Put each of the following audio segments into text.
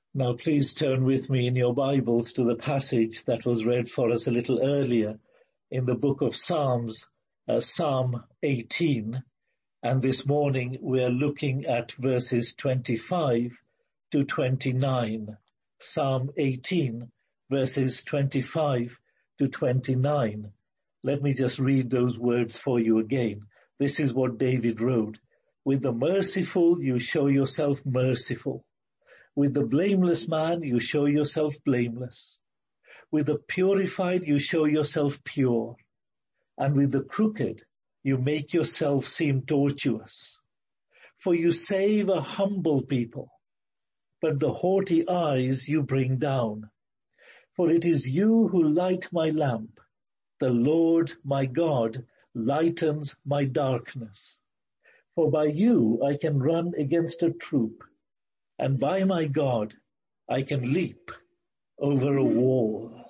Now please turn with me in your Bibles to the passage that was read for us a little earlier in the book of Psalms, Psalm 18. And this morning we are looking at verses 25 to 29. Psalm 18, verses 25 to 29. Let me just read those words for you again. This is what David wrote. With the merciful you show yourself merciful. With the blameless man you show yourself blameless. With the purified you show yourself pure. And with the crooked you make yourself seem tortuous. For you save a humble people, but the haughty eyes you bring down. For it is you who light my lamp. The Lord my God lightens my darkness. For by you I can run against a troop, and by my God I can leap over a wall.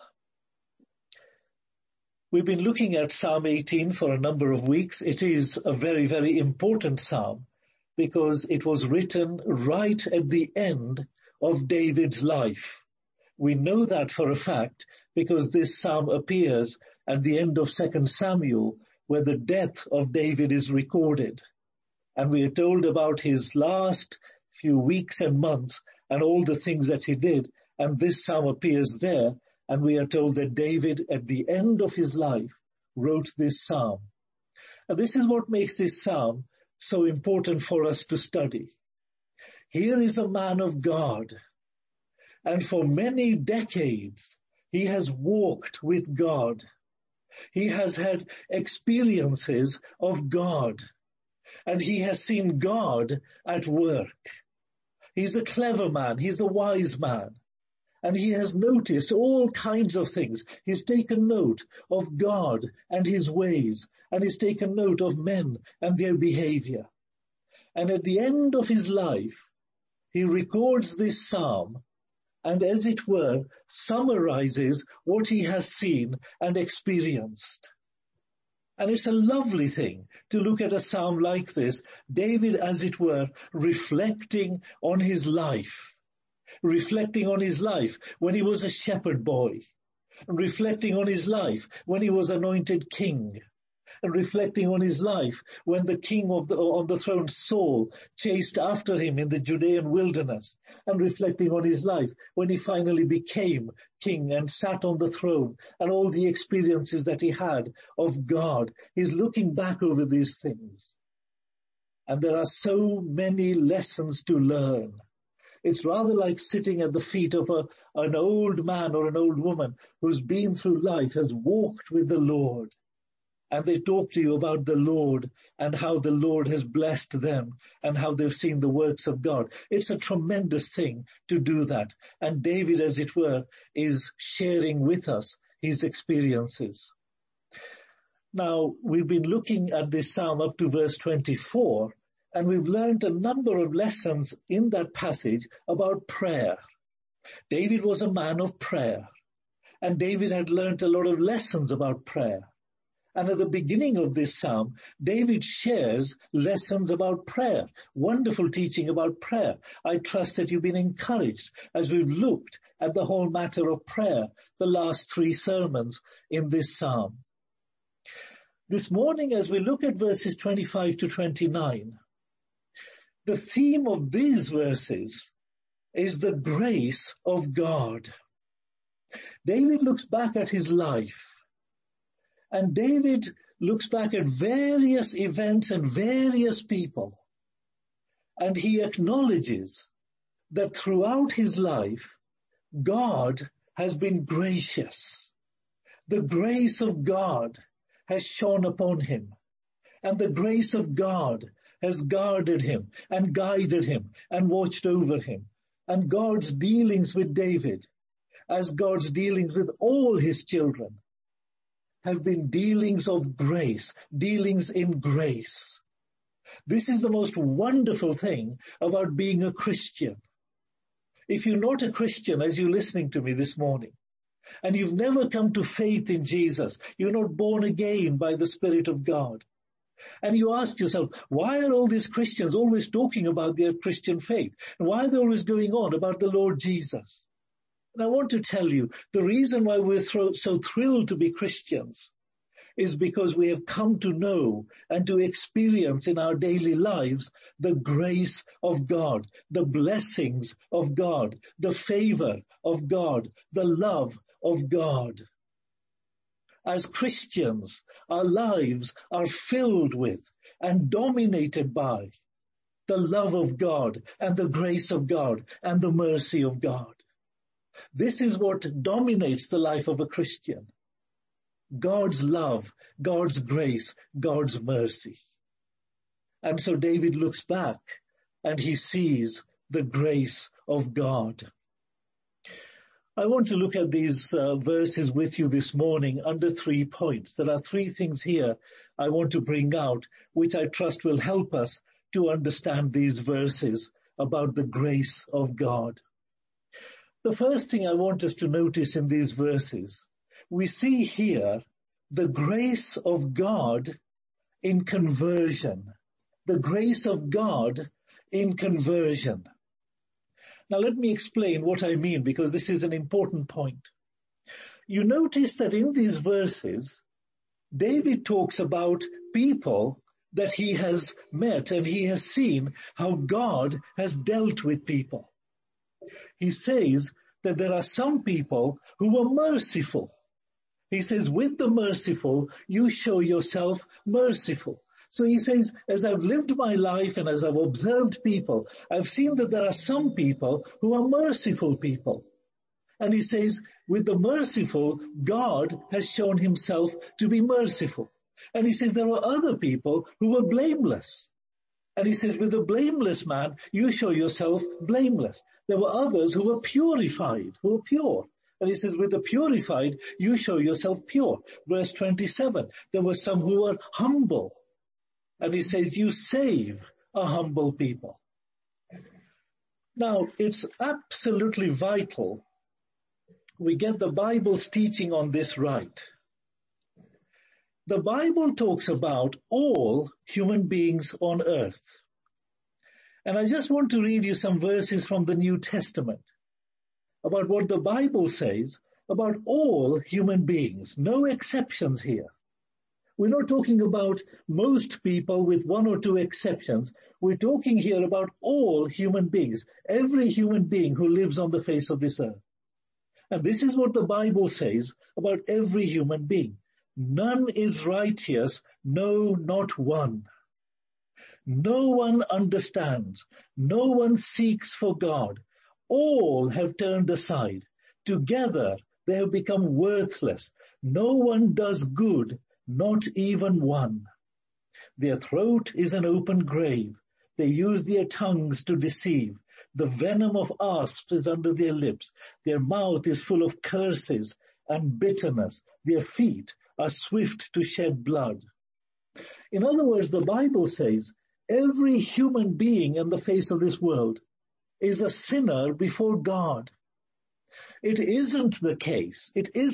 We've been looking at Psalm 18 for a number of weeks. It is a very, very important psalm because it was written right at the end of David's life. We know that for a fact because this psalm appears at the end of 2 Samuel, where the death of David is recorded. And we are told about his last few weeks and months and all the things that he did. And this psalm appears there. And we are told that David, at the end of his life, wrote this psalm. And this is what makes this psalm so important for us to study. Here is a man of God. And for many decades, he has walked with God. He has had experiences of God. And he has seen God at work. He's a clever man. He's a wise man. And he has noticed all kinds of things. He's taken note of God and his ways. And he's taken note of men and their behavior. And at the end of his life, he records this psalm and, as it were, summarizes what he has seen and experienced. And it's a lovely thing to look at a psalm like this, David, as it were, reflecting on his life when he was a shepherd boy, and reflecting on his life when he was anointed king, and reflecting on his life when the king on the throne, Saul, chased after him in the Judean wilderness, and reflecting on his life when he finally became king and sat on the throne, and all the experiences that he had of God. He's looking back over these things. And there are so many lessons to learn. It's rather like sitting at the feet of an old man or an old woman who's been through life, has walked with the Lord. And they talk to you about the Lord and how the Lord has blessed them and how they've seen the works of God. It's a tremendous thing to do that. And David, as it were, is sharing with us his experiences. Now, we've been looking at this psalm up to verse 24, and we've learned a number of lessons in that passage about prayer. David was a man of prayer, and David had learned a lot of lessons about prayer. And at the beginning of this psalm, David shares lessons about prayer, wonderful teaching about prayer. I trust that you've been encouraged as we've looked at the whole matter of prayer, the last 3 sermons in this psalm. This morning, as we look at verses 25 to 29, the theme of these verses is the grace of God. David looks back at his life. And David looks back at various events and various people, and he acknowledges that throughout his life, God has been gracious. The grace of God has shone upon him, and the grace of God has guarded him and guided him and watched over him. And God's dealings with David, as God's dealings with all his children, have been dealings of grace, dealings in grace. This is the most wonderful thing about being a Christian. If you're not a Christian, as you're listening to me this morning, and you've never come to faith in Jesus, you're not born again by the Spirit of God, And you ask yourself, why are all these Christians always talking about their Christian faith? And why are they always going on about the Lord Jesus? And I want to tell you, the reason why we're so thrilled to be Christians is because we have come to know and to experience in our daily lives the grace of God, the blessings of God, the favor of God, the love of God. As Christians, our lives are filled with and dominated by the love of God and the grace of God and the mercy of God. This is what dominates the life of a Christian. God's love, God's grace, God's mercy. And so David looks back and he sees the grace of God. I want to look at these verses with you this morning under 3 points. There are 3 things here I want to bring out, which I trust will help us to understand these verses about the grace of God. The first thing I want us to notice in these verses, we see here the grace of God in conversion. The grace of God in conversion. Now let me explain what I mean, because this is an important point. You notice that in these verses, David talks about people that he has met and he has seen how God has dealt with people. He says that there are some people who were merciful. He says, with the merciful, you show yourself merciful. So he says, as I've lived my life and as I've observed people, I've seen that there are some people who are merciful people. And he says, with the merciful, God has shown himself to be merciful. And he says, there were other people who were blameless. And he says, with the blameless man, you show yourself blameless. There were others who were purified, who were pure. And he says, with the purified, you show yourself pure. Verse 27, there were some who were humble. And he says, you save a humble people. Now, it's absolutely vital we get the Bible's teaching on this right. The Bible talks about all human beings on earth. And I just want to read you some verses from the New Testament about what the Bible says about all human beings. No exceptions here. We're not talking about most people with 1 or 2 exceptions. We're talking here about all human beings, every human being who lives on the face of this earth. And this is what the Bible says about every human being. None is righteous, no, not one. No one understands. No one seeks for God. All have turned aside. Together they have become worthless. No one does good, not even one. Their throat is an open grave. They use their tongues to deceive. The venom of asps is under their lips. Their mouth is full of curses and bitterness. Their feet are swift to shed blood. In other words, the Bible says every human being on the face of this world is a sinner before God. It isn't the case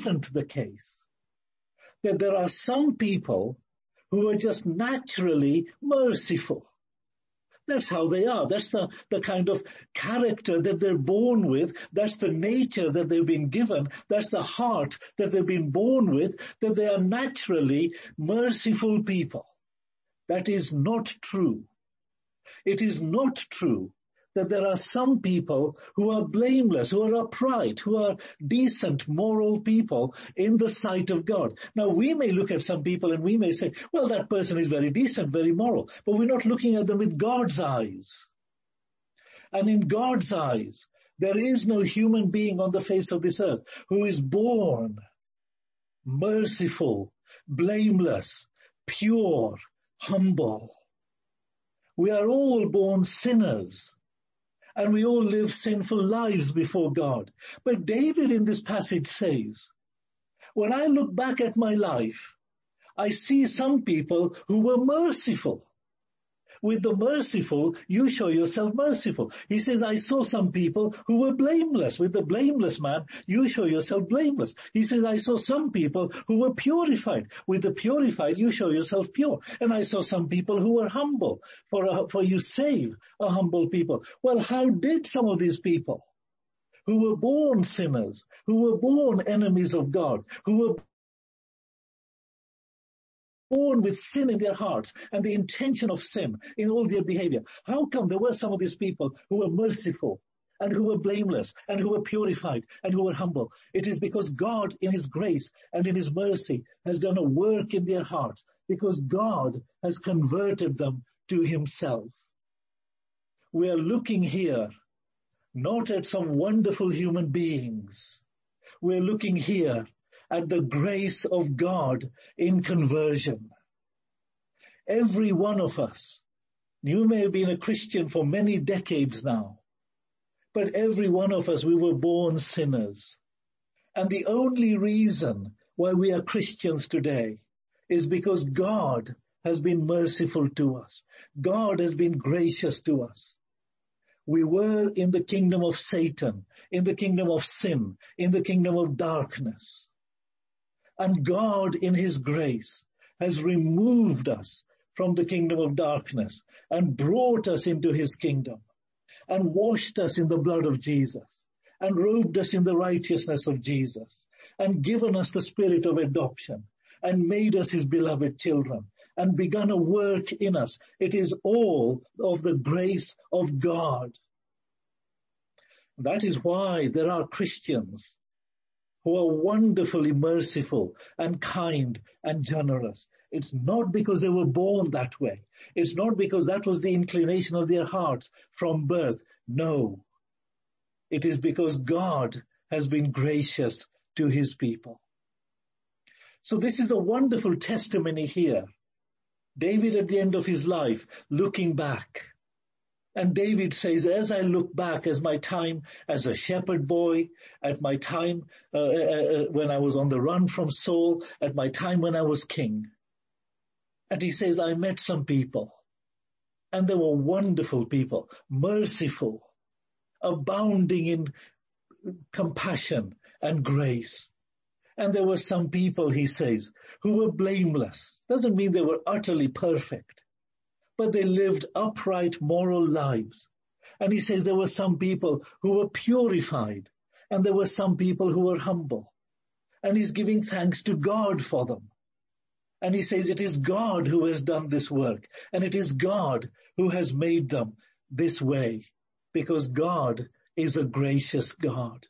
that there are some people who are just naturally merciful. That's how they are. That's the kind of character that they're born with. That's the nature that they've been given. That's the heart that they've been born with, that they are naturally merciful people. That is not true. It is not true that there are some people who are blameless, who are upright, who are decent, moral people in the sight of God. Now, we may look at some people and we may say, well, that person is very decent, very moral, but we're not looking at them with God's eyes. And in God's eyes, there is no human being on the face of this earth who is born merciful, blameless, pure, humble. We are all born sinners. And we all live sinful lives before God. But David in this passage says, when I look back at my life, I see some people who were merciful. With the merciful, you show yourself merciful. He says, I saw some people who were blameless. With the blameless man, you show yourself blameless. He says, I saw some people who were purified. With the purified, you show yourself pure. And I saw some people who were humble. For you save a humble people. Well, how did some of these people who were born sinners, who were born enemies of God, who were born with sin in their hearts and the intention of sin in all their behavior, how come there were some of these people who were merciful and who were blameless and who were purified and who were humble? It is because God in his grace and in his mercy has done a work in their hearts, because God has converted them to himself. We are looking here not at some wonderful human beings. We are looking here at the grace of God in conversion. Every one of us, you may have been a Christian for many decades now, but every one of us, we were born sinners. And the only reason why we are Christians today is because God has been merciful to us. God has been gracious to us. We were in the kingdom of Satan, in the kingdom of sin, in the kingdom of darkness. And God in his grace has removed us from the kingdom of darkness and brought us into his kingdom and washed us in the blood of Jesus and robed us in the righteousness of Jesus and given us the spirit of adoption and made us his beloved children and begun a work in us. It is all of the grace of God. That is why there are Christians who are wonderfully merciful and kind and generous. It's not because they were born that way. It's not because that was the inclination of their hearts from birth. No. It is because God has been gracious to his people. So this is a wonderful testimony here. David at the end of his life, looking back. And David says, as I look back, as my time as a shepherd boy, at my time when I was on the run from Saul, at my time when I was king. And he says, I met some people, and they were wonderful people, merciful, abounding in compassion and grace. And there were some people, he says, who were blameless. Doesn't mean they were utterly perfect, but they lived upright moral lives. And he says there were some people who were purified, and there were some people who were humble. And he's giving thanks to God for them. And he says it is God who has done this work, and it is God who has made them this way, because God is a gracious God.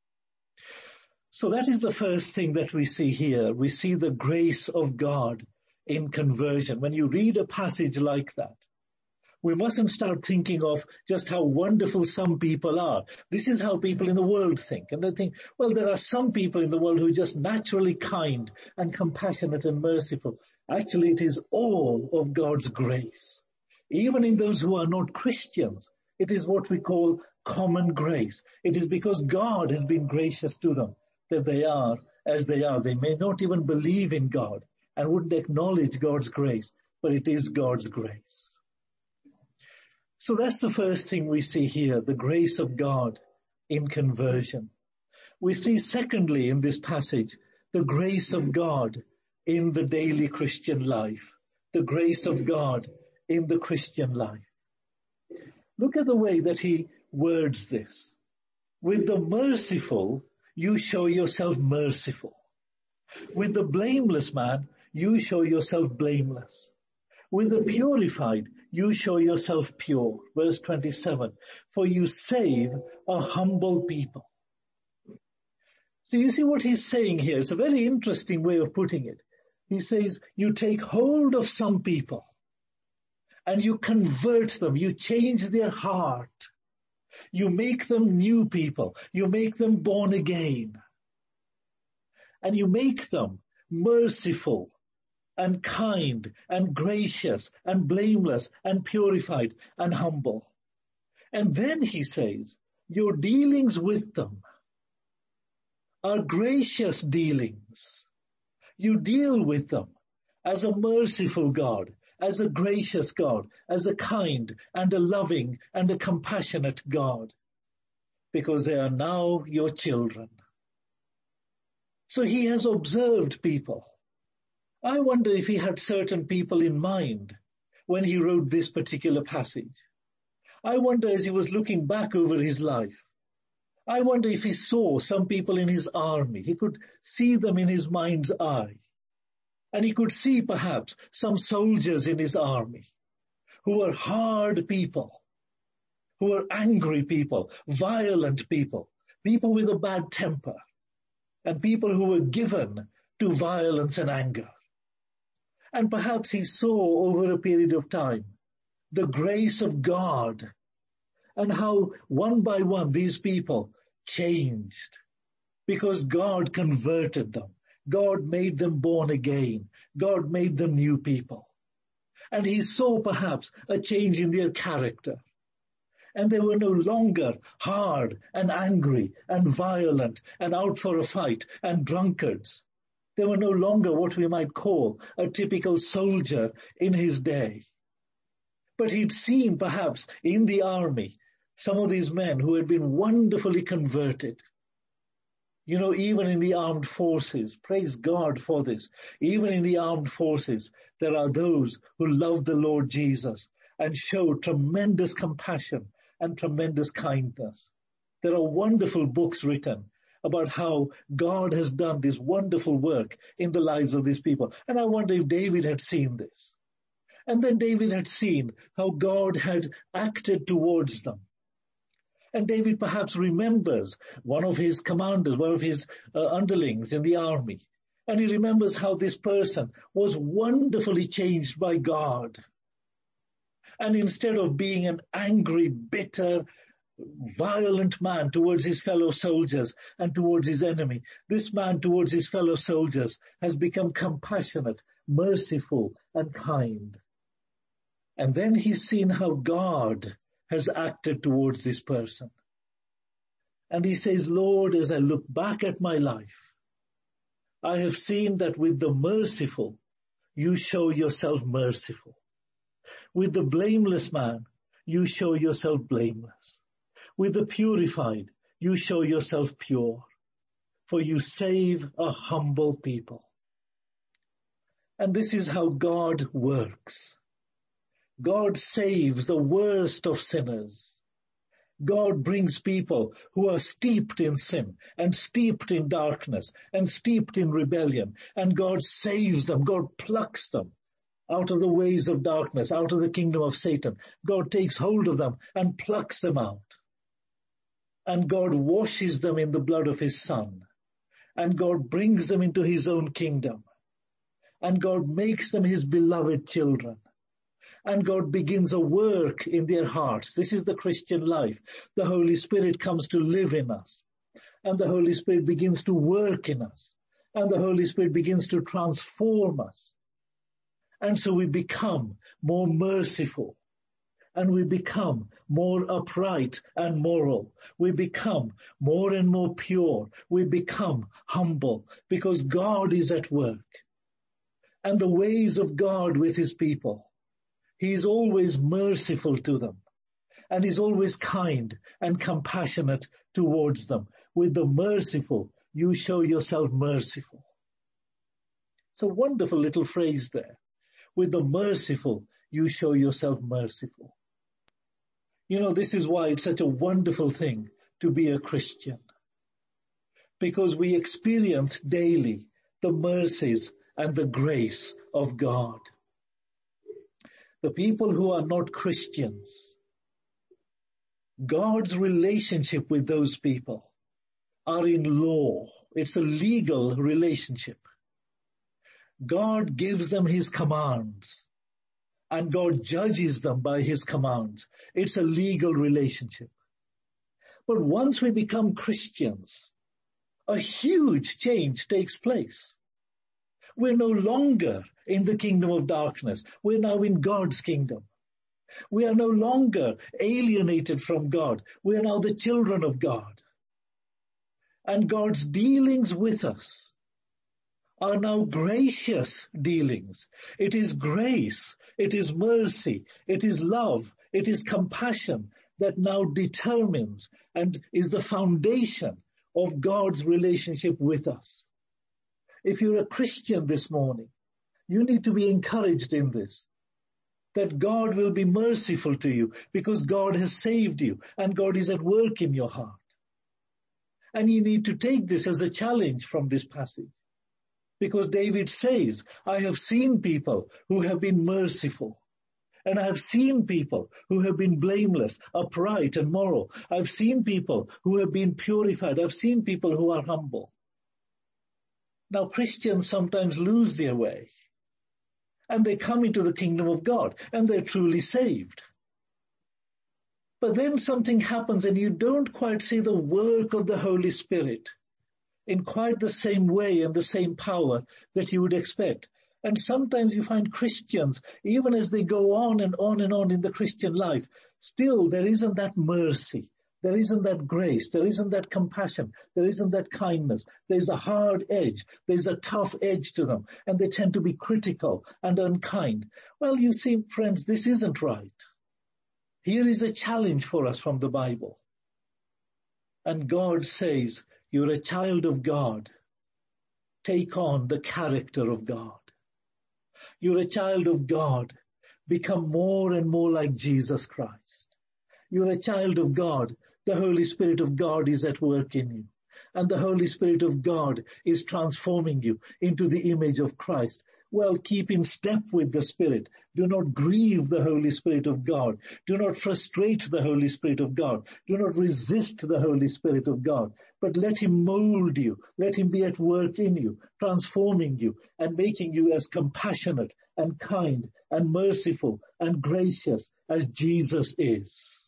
So that is the first thing that we see here. We see the grace of God in conversion. When you read a passage like that, we mustn't start thinking of just how wonderful some people are. This is how people in the world think. And they think, well, there are some people in the world who are just naturally kind and compassionate and merciful. Actually, it is all of God's grace. Even in those who are not Christians, it is what we call common grace. It is because God has been gracious to them that they are as they are. They may not even believe in God and wouldn't acknowledge God's grace, but it is God's grace. So that's the first thing we see here, the grace of God in conversion. We see secondly in this passage, the grace of God in the daily Christian life. The grace of God in the Christian life. Look at the way that he words this. With the merciful, you show yourself merciful. With the blameless man, you show yourself blameless. With the purified, you show yourself pure. Verse 27, for you save a humble people. So you see what he's saying here. It's a very interesting way of putting it. He says, you take hold of some people and you convert them. You change their heart. You make them new people. You make them born again. And you make them merciful and kind and gracious and blameless and purified and humble. And then he says, your dealings with them are gracious dealings. You deal with them as a merciful God, as a gracious God, as a kind and a loving and a compassionate God, because they are now your children. So he has observed people. I wonder if he had certain people in mind when he wrote this particular passage. I wonder as he was looking back over his life, I wonder if he saw some people in his army. He could see them in his mind's eye. And he could see perhaps some soldiers in his army who were hard people, who were angry people, violent people, people with a bad temper, and people who were given to violence and anger. And perhaps he saw over a period of time the grace of God and how one by one these people changed because God converted them. God made them born again. God made them new people. And he saw perhaps a change in their character. And they were no longer hard and angry and violent and out for a fight and drunkards. They were no longer what we might call a typical soldier in his day. But he'd seen perhaps in the army some of these men who had been wonderfully converted. You know, even in the armed forces, praise God for this, even in the armed forces, there are those who love the Lord Jesus and show tremendous compassion and tremendous kindness. There are wonderful books written about how God has done this wonderful work in the lives of these people. And I wonder if David had seen this. And then David had seen how God had acted towards them. And David perhaps remembers one of his commanders, one of his underlings in the army. And he remembers how this person was wonderfully changed by God. And instead of being an angry, bitter, violent man towards his fellow soldiers and towards his enemy, this man towards his fellow soldiers has become compassionate, merciful, and kind. And then he's seen how God has acted towards this person. And he says, Lord, as I look back at my life, I have seen that with the merciful, you show yourself merciful. With the blameless man, you show yourself blameless. With the purified, you show yourself pure. For you save a humble people. And this is how God works. God saves the worst of sinners. God brings people who are steeped in sin and steeped in darkness and steeped in rebellion. And God saves them. God plucks them out of the ways of darkness, out of the kingdom of Satan. God takes hold of them and plucks them out. And God washes them in the blood of his Son. And God brings them into his own kingdom. And God makes them his beloved children. And God begins a work in their hearts. This is the Christian life. The Holy Spirit comes to live in us. And the Holy Spirit begins to work in us. And the Holy Spirit begins to transform us. And so we become more merciful. And we become more upright and moral. We become more and more pure. We become humble because God is at work. And the ways of God with his people, he is always merciful to them. And he's always kind and compassionate towards them. With the merciful, you show yourself merciful. It's a wonderful little phrase there. With the merciful, you show yourself merciful. You know, this is why it's such a wonderful thing to be a Christian. Because we experience daily the mercies and the grace of God. The people who are not Christians, God's relationship with those people are in law. It's a legal relationship. God gives them his commands and God judges them by his commands. It's a legal relationship. But once we become Christians, a huge change takes place. We're no longer in the kingdom of darkness. We're now in God's kingdom. We are no longer alienated from God. We are now the children of God. And God's dealings with us are now gracious dealings. It is grace, it is mercy, it is love, it is compassion that now determines and is the foundation of God's relationship with us. If you're a Christian this morning, you need to be encouraged in this, that God will be merciful to you because God has saved you and God is at work in your heart. And you need to take this as a challenge from this passage. Because David says, I have seen people who have been merciful. And I have seen people who have been blameless, upright and moral. I've seen people who have been purified. I've seen people who are humble. Now Christians sometimes lose their way. And they come into the kingdom of God. And they're truly saved. But then something happens and you don't quite see the work of the Holy Spirit in quite the same way and the same power that you would expect. And sometimes you find Christians, even as they go on and on and on in the Christian life, still there isn't that mercy, there isn't that grace, there isn't that compassion, there isn't that kindness. There's a hard edge, there's a tough edge to them, and they tend to be critical and unkind. Well, you see, friends, this isn't right. Here is a challenge for us from the Bible. And God says, you're a child of God. Take on the character of God. You're a child of God. Become more and more like Jesus Christ. You're a child of God. The Holy Spirit of God is at work in you. And the Holy Spirit of God is transforming you into the image of Christ. Well, keep in step with the Spirit. Do not grieve the Holy Spirit of God. Do not frustrate the Holy Spirit of God. Do not resist the Holy Spirit of God. But let Him mold you. Let Him be at work in you, transforming you and making you as compassionate and kind and merciful and gracious as Jesus is.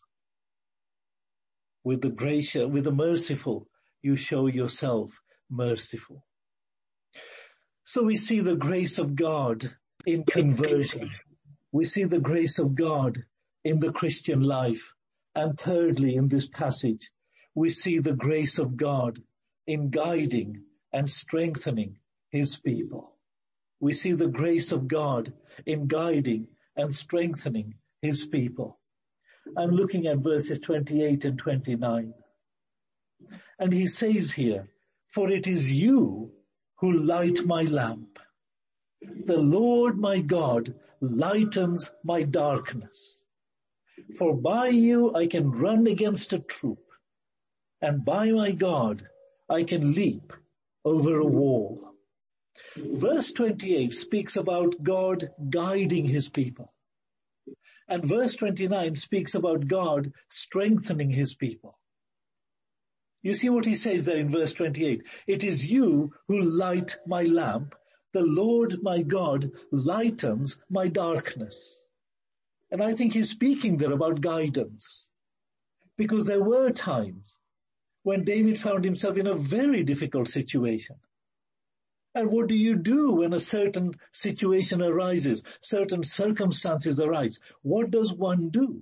With the merciful, you show yourself merciful. So we see the grace of God in conversion. We see the grace of God in the Christian life. And thirdly, in this passage, we see the grace of God in guiding and strengthening His people. We see the grace of God in guiding and strengthening His people. I'm looking at verses 28 and 29. And He says here, for it is you who light my lamp. The Lord my God lightens my darkness. For by you I can run against a troop, and by my God I can leap over a wall. Verse 28 speaks about God guiding His people. And verse 29 speaks about God strengthening His people. You see what He says there in verse 28. It is you who light my lamp. The Lord my God lightens my darkness. And I think He's speaking there about guidance. Because there were times when David found himself in a very difficult situation. And what do you do when a certain situation arises, certain circumstances arise? What does one do?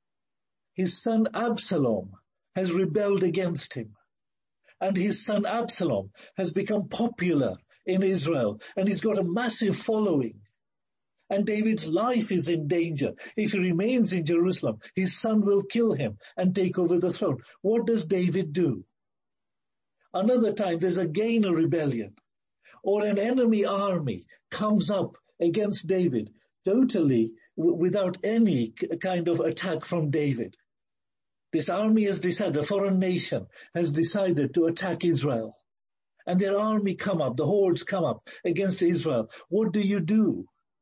His son Absalom has rebelled against him. And his son Absalom has become popular in Israel. And he's got a massive following. And David's life is in danger. If he remains in Jerusalem, his son will kill him and take over the throne. What does David do? Another time there's again a rebellion. Or an enemy army comes up against David, totally without any kind of attack from David. This army has decided, a foreign nation has decided to attack Israel. And their army come up, the hordes come up against Israel. What do you do?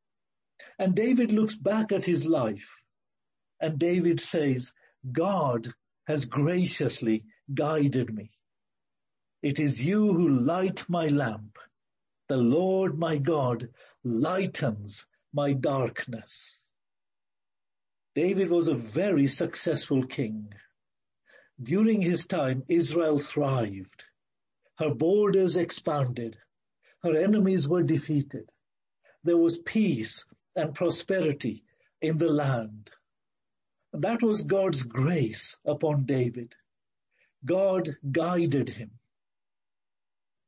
And David looks back at his life. And David says, God has graciously guided me. It is you who light my lamp. The Lord my God lightens my darkness. David was a very successful king. During his time, Israel thrived. Her borders expanded. Her enemies were defeated. There was peace and prosperity in the land. That was God's grace upon David. God guided him.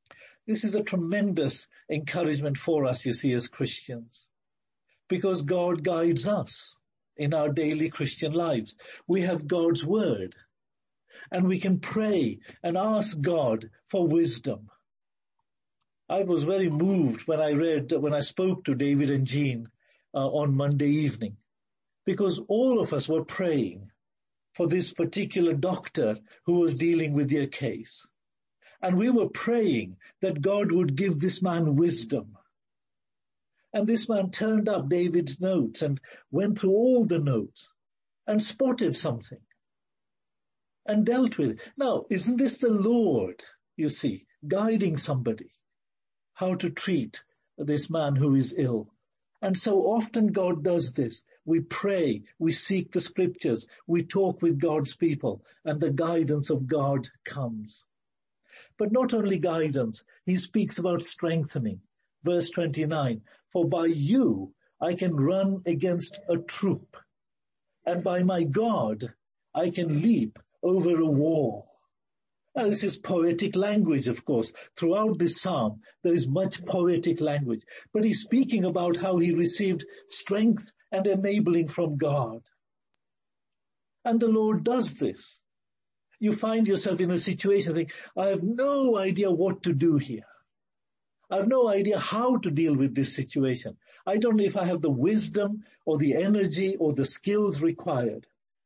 This is a tremendous encouragement for us, you see, as Christians, because God guides us in our daily Christian lives. We have God's word, and we can pray and ask God for wisdom. I was very moved when I spoke to David and Jean on Monday evening, because all of us were praying for this particular doctor who was dealing with their case. And we were praying that God would give this man wisdom. And this man turned up David's notes and went through all the notes and spotted something and dealt with it. Now, isn't this the Lord, you see, guiding somebody how to treat this man who is ill? And so often God does this. We pray, we seek the scriptures, we talk with God's people, and the guidance of God comes. But not only guidance, he speaks about strengthening. Verse 29, for by you I can run against a troop, and by my God I can leap over a wall. Now, this is poetic language, of course. Throughout this psalm, there is much poetic language. But he's speaking about how he received strength and enabling from God. And the Lord does this. You find yourself in a situation thinking, I have no idea what to do here. I have no idea how to deal with this situation. I don't know if I have the wisdom or the energy or the skills required.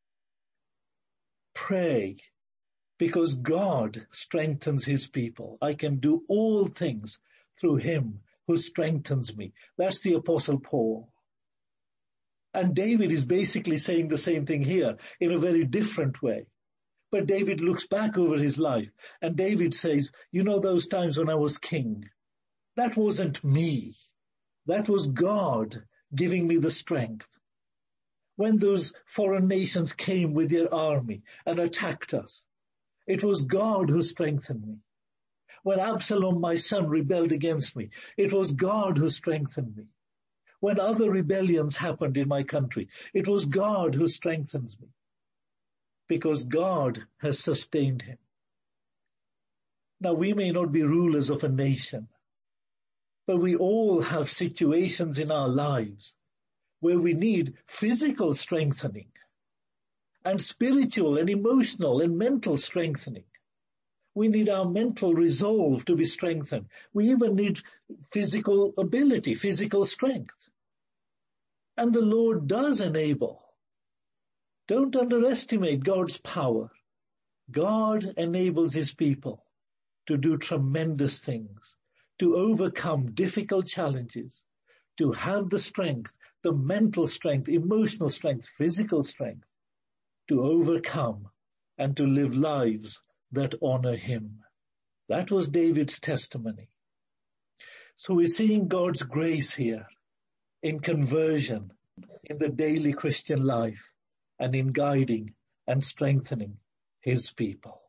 Pray, because God strengthens his people. I can do all things through him who strengthens me. That's the Apostle Paul. And David is basically saying the same thing here in a very different way. But David looks back over his life, and David says, you know, those times when I was king, that wasn't me. That was God giving me the strength. When those foreign nations came with their army and attacked us, it was God who strengthened me. When Absalom, my son, rebelled against me, it was God who strengthened me. When other rebellions happened in my country, it was God who strengthens me. Because God has sustained him. Now, we may not be rulers of a nation, but we all have situations in our lives where we need physical strengthening and spiritual and emotional and mental strengthening. We need our mental resolve to be strengthened. We even need physical ability, physical strength. And the Lord does enable. Don't underestimate God's power. God enables his people to do tremendous things, to overcome difficult challenges, to have the strength, the mental strength, emotional strength, physical strength, to overcome and to live lives that honor him. That was David's testimony. So we're seeing God's grace here in conversion, in the daily Christian life, and in guiding and strengthening his people.